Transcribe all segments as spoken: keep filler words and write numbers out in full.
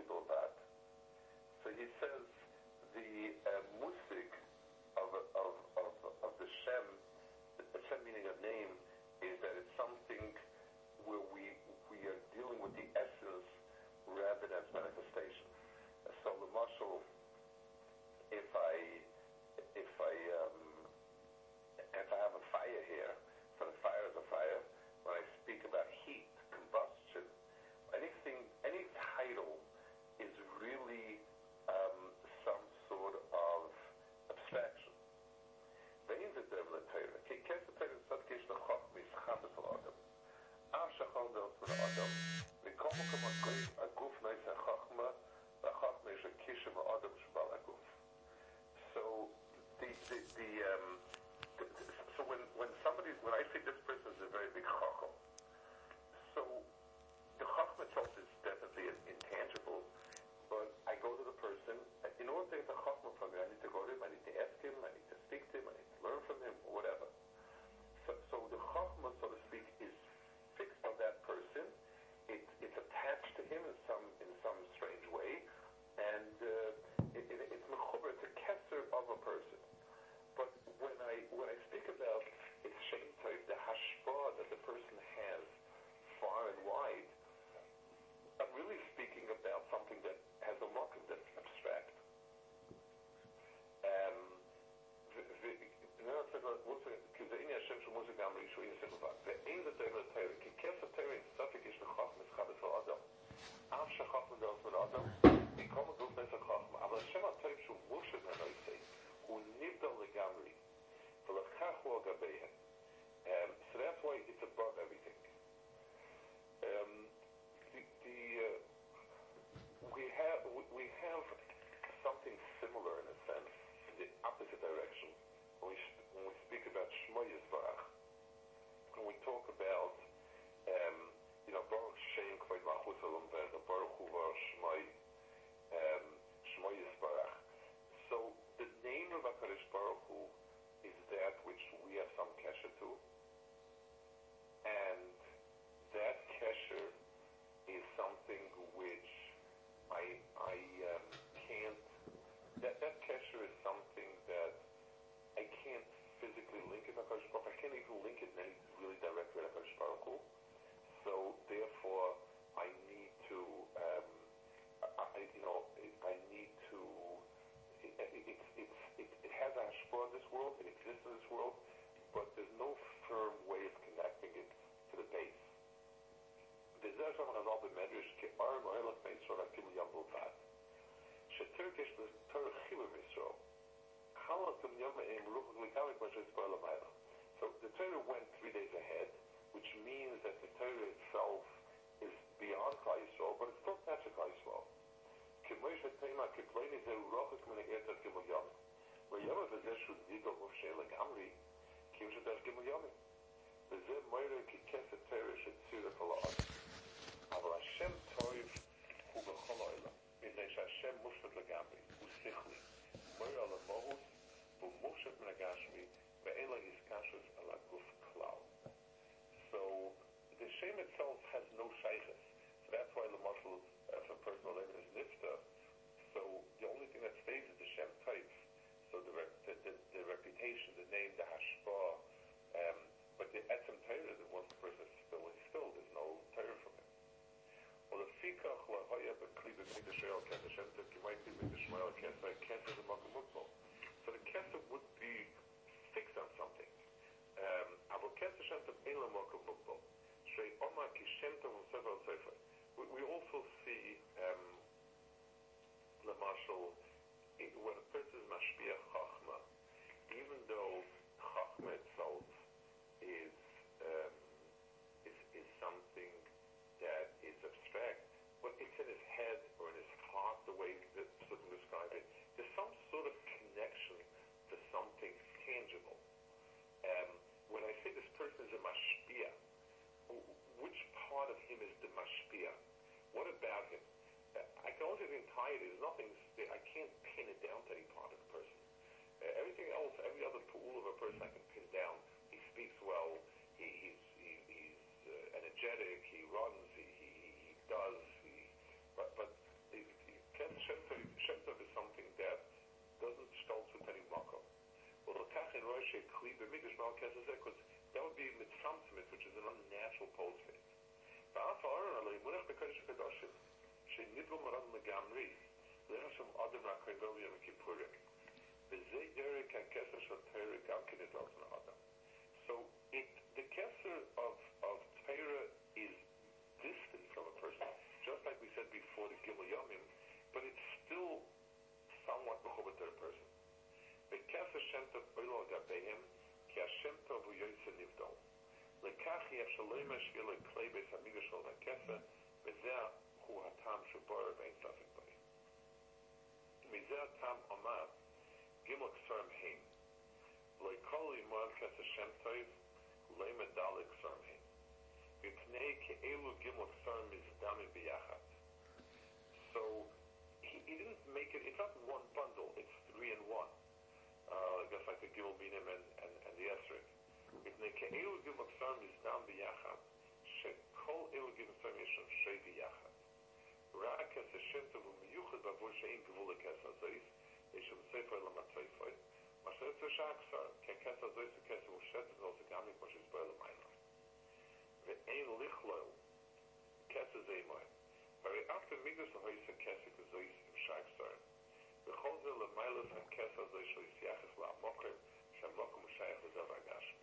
Bilbad. So he says the uh, musik of, of, of, of the Shem, the Shem meaning of name, is that it's something where we we are dealing with the essence rather than its manifestation. So the marshal, if I if I um, if I have a fire here, so the fire is a fire. When I speak about heat, combustion, anything, any title is really um, some sort of abstraction. Vein the devil Torah. Ki kesa Torah tzadkish lechok mischabes l'adam. Av shachol deot min adam. V'kol mokom aguf aguf neis hachachma v'chachma ish akishim l'adam shbal aguf. So the the the um. So when when somebody when I say this person is a very big chacham, so the chacham itself is definitely intangible. But I go to the person, in order to get the chachma from him, I need to go to him, I need to ask him, I need to speak to him, I need to learn from him, or whatever. So, so the chachma, so to speak, is fixed on that person. It, it's attached to him in some in some strange way, and uh, it, it, it's mechuber, it's a kesser of a person. But when I when I speak about its shem tov, the hashpah that the person has far and wide, I'm really speaking about something that has a makom that's abstract. Um, the the kizayini Hashem shemuzah gam rishoyin sechuvat. Ve'ein the Torah Torah ki kesa Torah tzaddik ish lechach mischabes ha'adam. Av shachach medaos min adam mikom aguf nes hachachma. Aval Hashem ha'torah shu mushed ha'noisei hu nivdal legamri v'lechach hu agabeihem. So that's why it's above everything. Um, The, the uh, we have we, we have something similar in a sense in the opposite direction when we when we speak about Shmo Yisbarach, when we talk about um, you know Baruch Shem Kvod Malchus Olam V'Ed Baruch Hu Baruch Shmoi um, Shmo Yisbarach. So the name of HaKadosh Baruch Hu is that which we have some kesher to, and that kesher is something which I I um, can't. That that kesher is something that I can't physically link it to HaKadosh Baruch Hu. I can't even link it any really directly to HaKadosh Baruch Hu. So therefore, I need to. Um, I, you know, I need to. It, it, it, it, it has a hashpah in this world. It exists in this world, but there's no firm way of connecting it to the base. וזה שם חז"ל במדרש כארם אלף מישראל הקים ים בלבד. שתרקש בתור חיבור מישראל. חלקם יום עם רוח לגמרי כמו שהסבר למעלה. So the Torah went three days ahead, which means that the Torah itself is beyond Klal Yisrael, but it's still attached to Klal Yisrael. כמו שתימה כפלני זה רוחק מן הארץ עד גמול יום. ויום וזה שהוא דידו מופשע לגמרי, כמו שתש גמול יום. וזה מוירה ככסת Torah שצירה כל האדם. אבל השם טוב הוא בכל העולם, מפני שהשם מושפט לגמרי, הוא שכלי, מויר על המהות, והוא מושפט מן הגשמי, ואין לה איסקשוס על הגוף כלל. So, the Shem itself has no shaykhs. So that's why the muscle, if a personal name is nifta, so the only thing that stays is the Shem type. So the, the, the, the reputation, the name, the hashpah, um, but the etzem Torah, that once the person is still, is still, there's no Torah from it. ולפיכך לא היה בכלי במקדש על כסף שם תקימי במקדש על כסף, כסף זה מקום מוגבל. So the כסף would be fixed on something. Um, אבל כסף שם אין לו מקום מוגבל. שאומר כי שם טוב וספר על ספר. We also see, um, למשל, when a person is משפיע חכמה, even though חכמה itself is, um, is, is something that is abstract, but it's in his head or in his heart, the way that Sutton described it. There's some sort of connection to something tangible. Um, when I say this person is a mashpia, which part of him is the mashpia? What about him? I can only tie it. There's nothing. I can't pin it down to any part of the person. Uh, everything else, every other tool of a person, I can pin down. He speaks well. He, he's he, he's uh, energetic. He runs. He, he, he does. He, but but shekli b'migdash mal kesser zeh, because that would be mitzamtzimit, which is an unnatural post-faith. V'af ha'aron alei munach b'kodesh v'kadoshim, she'nidlo maran legamri, l'chashem adam ra'koin bel yom kippurim. V'zeh derek ha'kesser shal Torah gam kinidlo z'na adam. So it, the kesser of, of Torah is distant from a person, just like we said before the Gimel Yomim, but it's still somewhat mechubat to a person. V'kesser shem tov oilo gabehem, ki Hashem tov hu yoytze nivdol. Lekach yev shalom hashvil klei beis hamikdash shel hakesser, v'zeh hu hatam shubor v'ein safek b'ei. V'zeh hatam omar, Gimel Ksarim heim. Loi kol imor kesser shem tov, loi medalik ksarim heim. V'pnei ke'elu Gimel Ksarim mizdamim b'yachad. So, he, he didn't make it, it's not one bundle, it's three in one. Uh, just like the Gimel Binim and, and, and the Esrik. V'pnei ke'elu Gimel Ksarim mizdam b'yachad, she'kol elu Gimel Ksarim yeshon shrei b'yachad. Ra'ak kesser shem tov u'miyuchad b'avur she'in gvul lekesser zois, yeshon sefer l'matzoifoi, masher tzvashah ksarim, ke'kesser zois u'kesser u'shetet zol z'gamim כמו שהסבר למיילה. ואין לכלול כסר זה מוהם. הרי אף במקדש לא היסה כסר כזויס עם שי כסרים. וכל זה למיילס הכסר הזה של יסייחס לעמוקם, שהמוקם הוא שייך לזה והגשמי.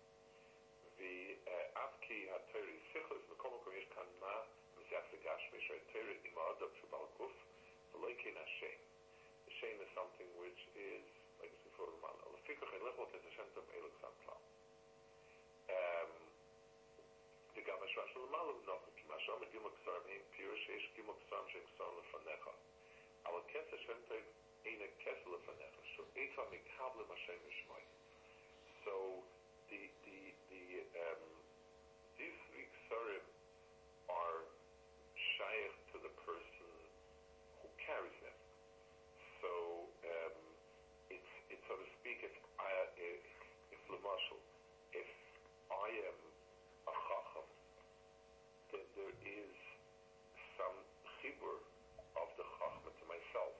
ואף כי התירי סיכלס, בכל מקום יש כאן מה מסייח לגשמי, שהתירי עם האדם שבעל גוף, ולא כן השם. השם is something which is, like I said before, לפיכך אין לכלול כסר שם טוב אלו קסם כלל. וגם השוואה של למעלה נוחם, כי מה שאומר גימל קסרים אין פירוש שיש גימל קסרים שהם קסרים לפניך. אבל כסר שם טוב אין הכסר לפניך, שאיפה מקבל השם משמעי. So, the, the, the, um, these three ksarim are shaykh to the person who carries them. So, um, it's, it's so to speak, if I, if, if Lamashal, if I am a chacham, then there is some chibur of the chachma to myself.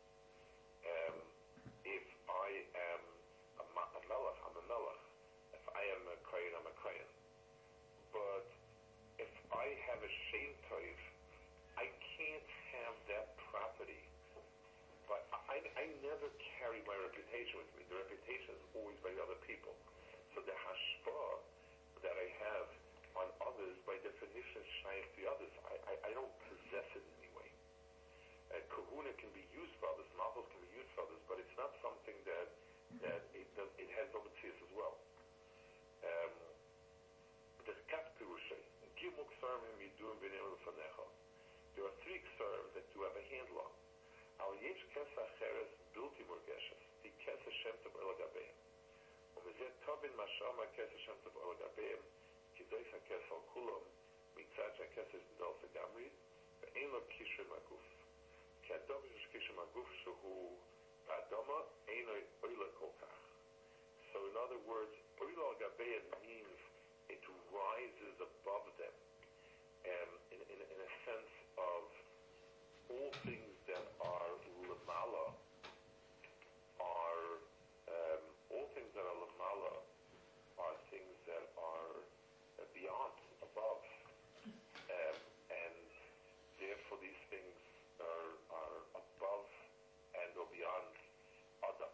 Um, if I am a, ma- a melech, I'm a melech. If I am a kohen, I'm a kohen. But if I have a shem toiv, I can't have that property. But I, I never carry my reputation with me. The reputation is always by other people. So the hashpah that I have on others, by definition, is shaykh to others. I, I, I don't possess it in any way. Uh, kahuna can be used for others, malchus can be used for others, but it's not something that that it does, it has no mitzvahs as well. Um, there's kat pirushay. Gimel ksarim yidum v'nei lefanecha. There are three ksarim that you have a handle on. Al yesh kesach cheres bilti murgeshes. The kesach shem tov el gabeim. וזה טובין מה שאומר הכסר שם טוב על הגביהם, כי דויס הכסר על כולם, מצד שהכסר נדל לגמרי, ואין לו קישר מהגוף. כי הדובר שיש קישר מהגוף שהוא באדומה, אין לו אוילה כל כך. So in other words, אוילה על גביהם means it rises above them, um, in, in, in a sense of all things that are lemala are um, all things that are lamala are things that are uh, beyond, above, um, and therefore these things are, are above and or beyond Adam.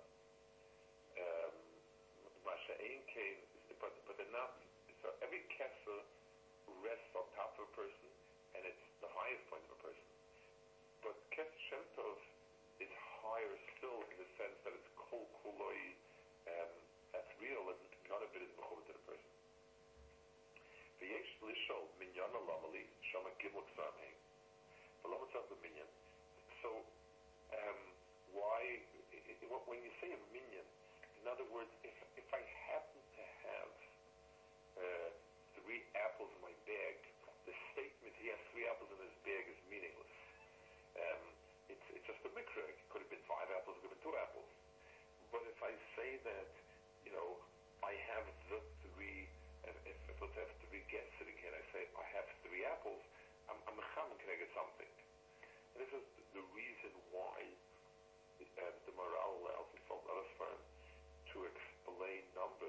Masha'ein came, but, but they're not, so every kesser rests on top of a person, and it's the highest point of a person. But Kesser Shem Tov is higher still in the sense that it's kol kuloi, um, that's real and none of it is mechubat to the person. V'yesh lishol minyan alamali shama gimel ksarim heim. V'lama tzav the minyan. So, um, why, it, it, when you say a minyan, in other words, if if I happen to have uh, three apples in my bag, the statement he has three apples in his bag is meaningless. Um, it's, it's just a mikra. It could have been five apples, it could have been two apples. But if I say that, you know, I have the three, if, if, if let's have three guests sitting here, and I say, I have three apples, I'm a mechamen, can I get something? And this is the reason why uh, the Maral allows himself, not a firm, to explain numbers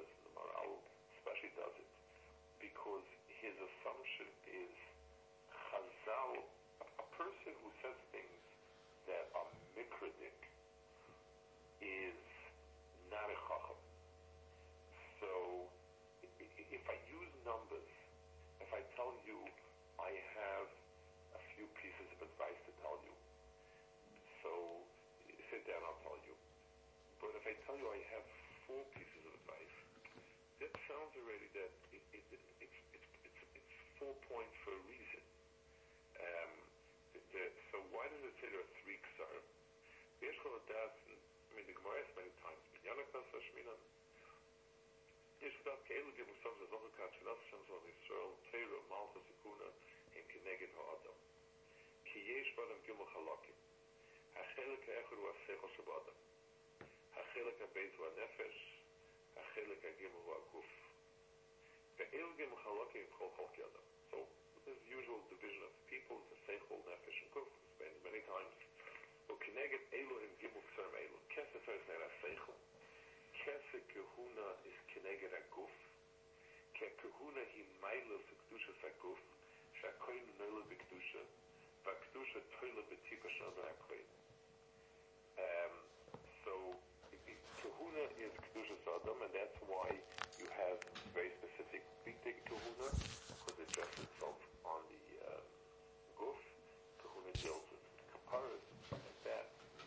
his assumption is Chazal, a, a person who says things that are mikradik is not a chacham. So if I use numbers, if I tell you I have a few pieces of advice to tell you, so sit down, I'll tell you. But if I tell you I have four pieces of advice, that sounds already that it, it, it, it's, it's, it's, it's four points for a reason. Um, the, the, so why does it say there are three ksarim? I mean, the Gemara asks many times, Minyanaka Sashminan. Yesh v'dat ke'elu gimel sav zazon v'kat shilaf Hashem zon Yisrael Teira Malta Sikuna Im Kineged Ha'adam Ki yesh b'adam gimel chalakim Ha'chelik ha'echad hu ha'sechel sheb'adam Ha'chelik ha'beit hu ha'nefesh Ha'chelik ha'gimel hu ha'guf Ve'elu gimel chalakim b'chol chalki adam. So this is the usual division of people into sechel, nefesh, and guf. Explained many times. U'kineged elu im gimel ksarim elu Kesef is nera sechel. Kesef kehuna is kineged aguf. Ke kehuna hi mailus kedusha saguf. Shakoyin noila b'kedusha. V'kedusha toila b'tipa shana hakoyin. Um, so kahuna is kedusha sadam, and that's why you have very specific big kahuna, because it adjusts itself on the um, guf. Kahuna deals with kaparas and stuff like that.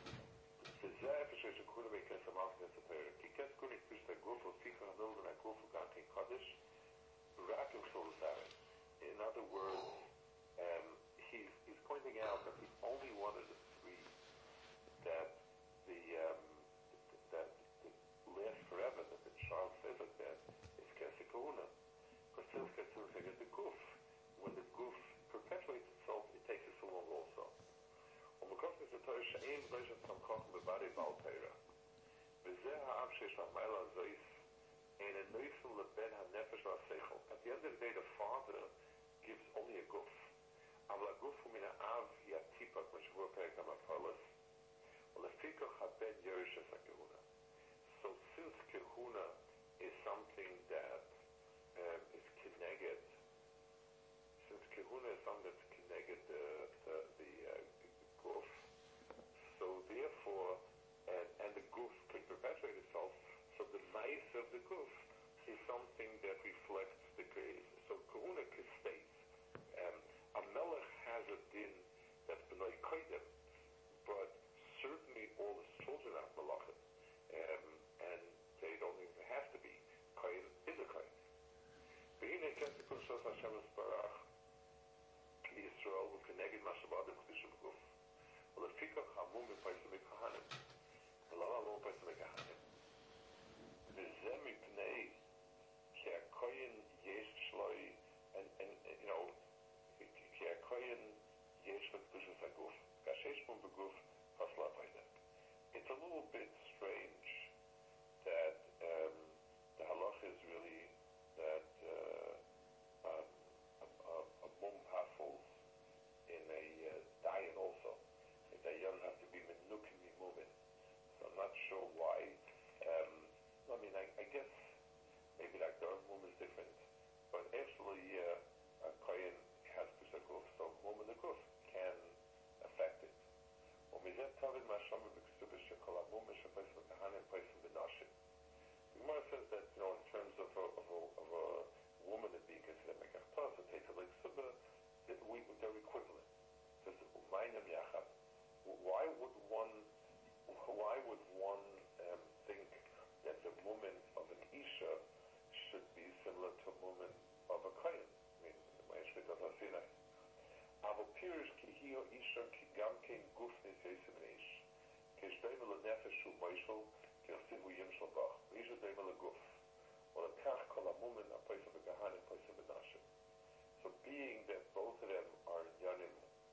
Zeh efesh kahuna mekes amalch nesapera. Ki kes kahuna kedusha guf u'ficha hanol v'naguf u'gankin kaddish rakim shol zaret. In other words, um, he's he's pointing out that the only one of the three that the um, that, that lasts forever, that the child says like that, is kesef kahuna. Because since kesef kahuna is the guf, when the guf perpetuates itself, it takes it so long also. ומכוח נזתו שאין רשת סמכות בברי בעל תירה. וזה העם שיש המיילה הזויס, אין הנויסם לבין הנפש והשכל. At the end of the day, the father gives only a guf. אבל הגוף הוא מן האב היא הטיפה, כמו שבוע פרק המפלס. ולפיכך הבן יורש את הכהונה. So since kahuna is something that um, is connected, since kahuna is something that's connected the, the, the uh, guf, so therefore, and, and the guf can perpetuate itself, so the nice of the guf is something that reflects the grace. So kahuna stays. Um, a melech has a din that's b'nai koydem, but certainly all his children are malachim, um, and they don't even have to be. Kohen is a kohen. V'hine kesef kushas Hashem esparach Yisrael v'keneged mashavadem kedusha b'guf. V'lefikach hamum v'paisem v'kahanim. V'lama hamum v'paisem v'kahanim. V'zeh mipnei ki ha-kohen yesh shloi, and, and, you know, ki ha-kohen yesh v'kedusha saguf. Kashesh mum b'guf pasla v'ayda. It's a little bit strange that um, the halach is really that uh, um, a, a, a mum hassles in a uh, diet also. That the young have to be menukim mumin. So I'm not sure why. Um, I mean, I, I guess maybe like the mum is different, but actually uh, a kohen has kusakuf, so mum and the kuf can affect it. ומזה תבין מה שאומר בכתובה שכל המום משפש וכהנים פייסים בנשים. The Gemara says that, you know, in terms of a, of a, of a woman that being considered mekachtas, it takes a like subah, that we, they're equivalent. It says, umaynam yachad. Why would one, why would one um, think that the woman of an isha should be similar to a woman of a kohen? I mean, the Ma'ashvit doesn't say that. אבל פירוש כי היא אישה כי גם כן גוף ניסייסם איש. כשדיימה לנפש הוא מוישל, כרסיב הוא ימשל בך. ואישה דיימה לגוף. ולכך כל המומן הפייסם בגהנים פייסם בנשים. So being that both of them are yanim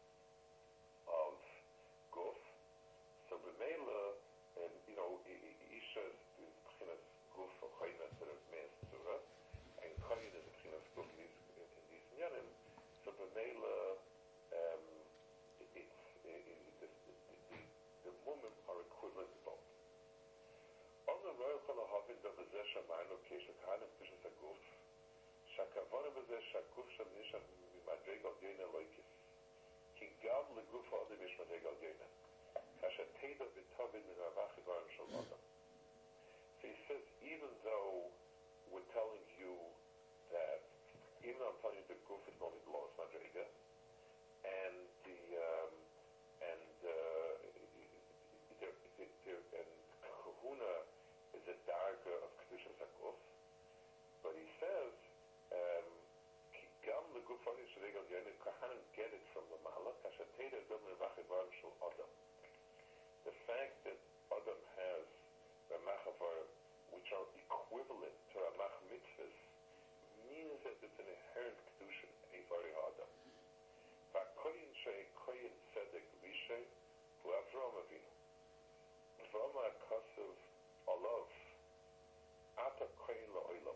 of guf, so b'meila, and you know, isha is b'chinas guf or choyin instead of me'es tzura, and choyin is b'chinas guf in these yanim, so b'meila, Um, it, it's, it, it, the, the, the, the women are equivalent to both. On the royal Cholahavin, the Bezeh Shamayno, Kesha Kahanim, Pishas Aguf, Shakavarim is זה שהגוף שם נשאר ממדרג על גיינה לויקס. כי גם לגוף האדם יש מדרג על גיינה. כאשר תדע ותבין מן הרווח איברים של אדם. So he says, even though we're telling you that, even though I'm telling you the guf is only the lowest madrega, and the um, and uh, there, there, and kahuna is a darga of kedushas haguf, but he says, um, gam leguf ani shregal yoni kahanim get it from the malach kasher teda dom levach ivarim shel adam. The fact that Adam has Ramach Avarim, which are equivalent to Ramach Mitzvahs, means that it's an inherent Kedusha in Avari Adam. V'akoyin shei koyin tzedek rishay hu Avram Avinu. Avram ha'kasav olav ata koyin la'olam.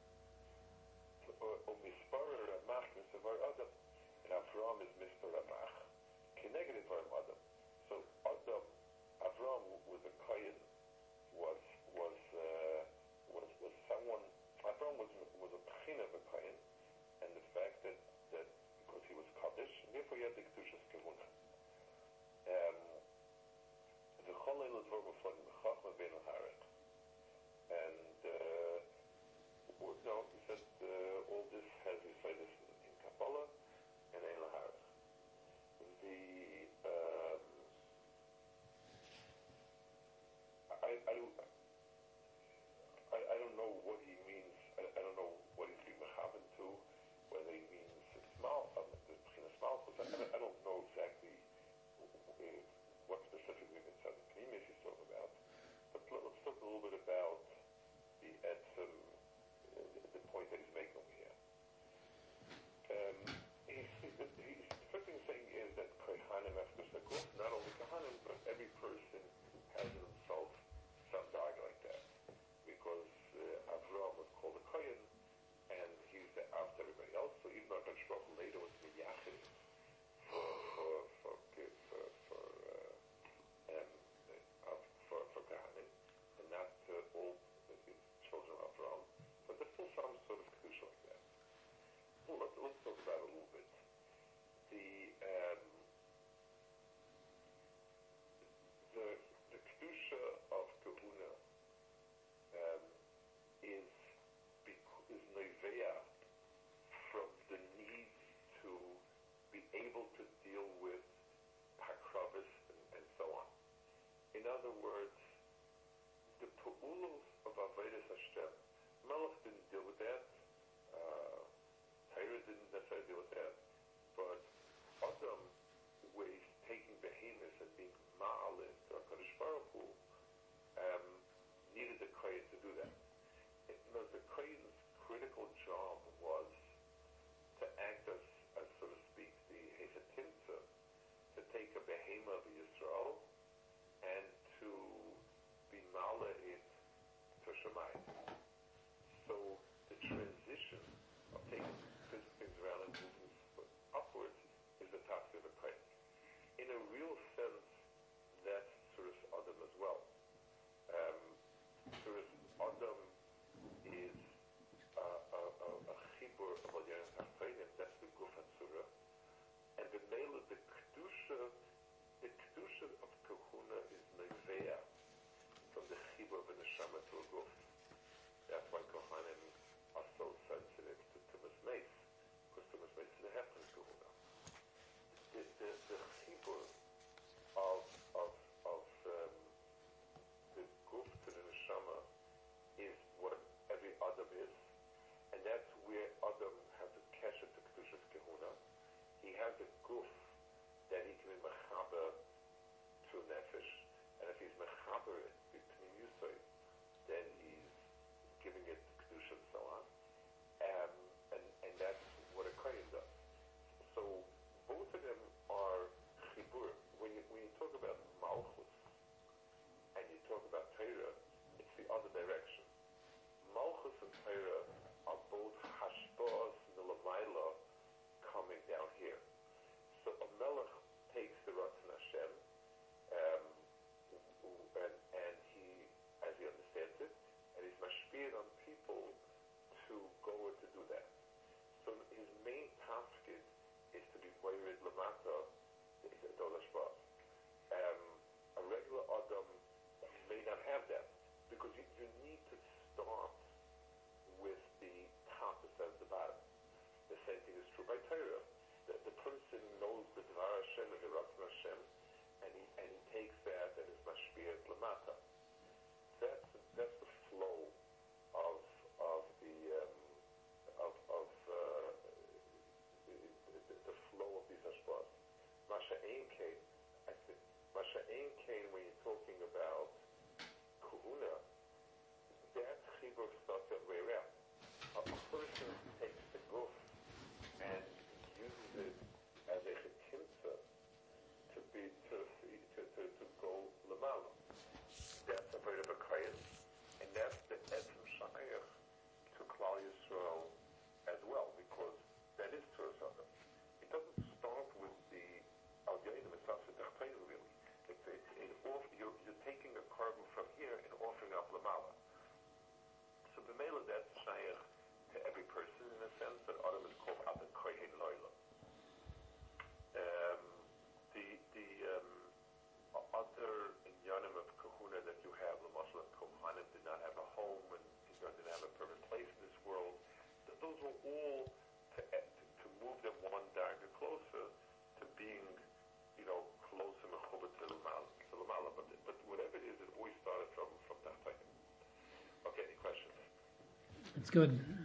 U'mispar Ramach misavar Adam. And Avram is mispar Ramach. Keneged Avarim Adam. So Adam, Avram was a kohen, was was uh, was was someone. Avram was was a pchin of a kohen, and the fact that, that because he was kaddish, therefore he had the kedushas kehuna. The cholel is over from the chachma ben harek, and uh, no, he said uh, all this has his say this in Kabbalah and in Laharek. The um, I, I, don't, I, I don't know what he means. I, I don't know what he's being mechaven to, whether he means small, um, the Pchinas Malchus. I, I don't know exactly uh, what specifically the Tzaddik Pnimis he's talking about. But let's talk a little bit about the etzem, uh, the point that he's making over here. Um, he's, he's, he's, the first thing he's saying is that Kohanim after Sakuf, not only Kohanim, but every person has in himself some dog like that, because uh, Avram was called a kohen, and he's the after everybody else. So even though Hakadosh Baruch Hu later was miyachid for for for for for uh, um, uh, for for Kohanim, and not uh, all the children of Avram, but there's still some sort of kedusha like that. Well, let's, let's talk about it a little bit. The um, the the kedusha of kahuna um, is is nevea from the need to be able to deal with hakravis and, and so on. In other words, the pu'ulos of avodas Hashem, Melech didn't deal with that. Uh, Torah didn't necessarily deal with that, but Adam, where he's taking behemoths and being ma'alin to HaKadosh Baruch Hu, um, needed the kohen to do that. You know, the kohen's critical job was to act as, as so to speak, the hesetimtza, to take a behemoth of Yisrael and to be ma'ala it to Shemayim. So the transition of taking physical things around and moving upwards is the task of a kohen. In a real sense, that's Suras Adam as well. Um, Suras Adam is uh, a, a, a chibur of Alyanim Tachtonim, that's the Guf HaTzura, and the male of the Kedusha, the Kedusha of Kahuna is nevea from the chibur of a neshama to a Guf. That's why Kohanim are so sensitive to Tumas Meis, because Tumas Meis is a hefton Kahuna. The, the, the chibur of, of, of um, the Guf to the neshama is what every Adam is, and that's where Adam has a kesher to Kedushas Kehuna. He has a Guf that he can be mechaber to nefesh, and if he's mechaber it between Yusay, then he's giving it Kedusha and so on. Um, and, and that's what a kohen does. So both of them are chibur. When you, when you talk about Malchus and you talk about Torah, it's the other direction. Malchus and Torah are both hashpa'as milamayla coming down here. So a melech takes the Ratzon Hashem, um, and, and start with the compass as the bottom. The same thing is true by Torah. The, the person knows the Dvar Hashem and the Ratzon Hashem, and he, and he takes that and is mashpiyat lamata. That's that's the flow of of the um, of of uh, the, the, the flow of these hashpahs. Masha Ein Kain, I think Masha Ein Kain, when you're talking about kahuna, that chibur starts the other way around. A, a person takes the guf and uses it as a chetimtza to be to to to, to go lamala. That's a bit of a kayan, and that's the etzem shayach to Klal Yisrael as well, because that is to us. It doesn't start with the al yainim; it starts with the chayim, really. It's, it's, it off, you're, you're taking a carbon from here and offering up lamala. So b'meila that's shayach to every person in a sense that Adam is called Adam Kohen Loila. Um, the the um, other inyanim of kahuna that you have, the Muslim Kohanim did not have a home and didn't have a permanent place in this world. Those were all to, to, to move them one darga closer to being, you know, closer mechubat to Lamala. But but whatever it is, it always started from from Tachtayim. Okay, any questions? That's good.